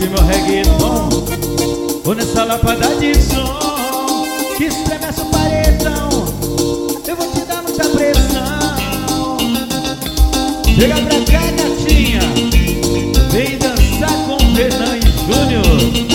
curtir meu reggaeton. Vou nessa lapada de som que estremece o paredão. Eu vou te dar muita pressão. Chega pra cá, gatinha, vem dançar com Renan e Júnior.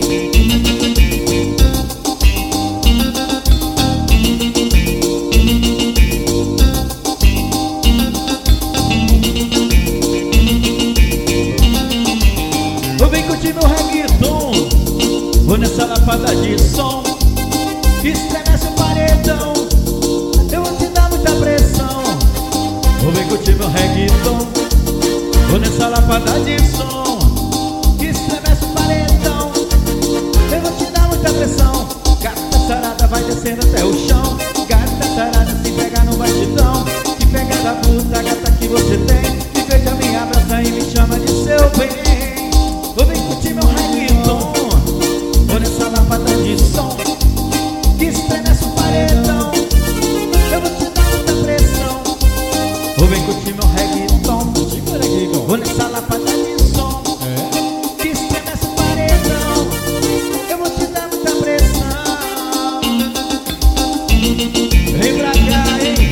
Vem curtir meu reggaeton. Vou nessa lapada de som que estremece o paredão. Eu vou te dar muita pressão. Vem curtir meu reggaeton. Vou nessa lapada de som que estremece o paredão. Eu vou te dar muita pressão. Gata sarada vai descendo até o chão. Gata sarada se pega no batidão. Que pegada bruta, gata, que você tem. Me beija, me abraça e me chama de seu bem. Vem curtir meu reggaeton. Vou nessa lapada de som que estremece o paredão. Eu vou te dar muita pressão. Vem curtir meu reggaeton. Vou nessa lapada de som que estremece o paredão. Eu vou te dar muita pressão. Vem pra cá, hein?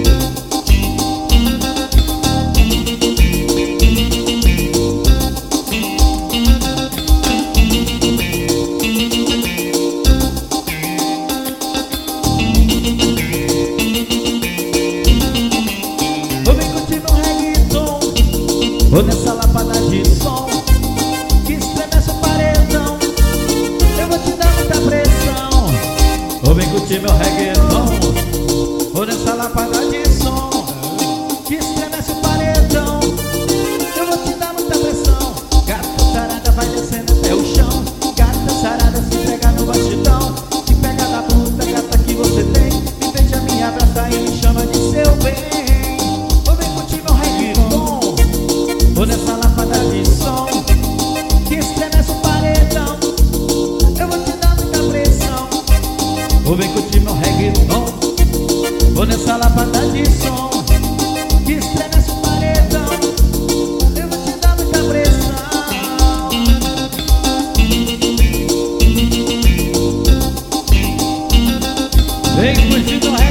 Vou nessa lapada de som que estremece o paredão. Eu vou te dar muita pressão. Vem curtir meu reggaeton. Vou nessa lapada de som que estremece o paredão. Eu vou te dar muita pressão. Gata sarada vai descendo até o chão. Gata sarada se pega no batidão. Que pega da puta, gata, que você tem. Me beija, me abraça e me chama de seu bem. Vem curtir meu reggaeton. Vou nessa lapada de som que estremece o paredão. Eu vou te dar muita pressão. Vem curtir meu reggaeton. Vou nessa lapada de som que estremece o paredão. Eu vou te dar muita pressão. Vem curtir meu reggaeton.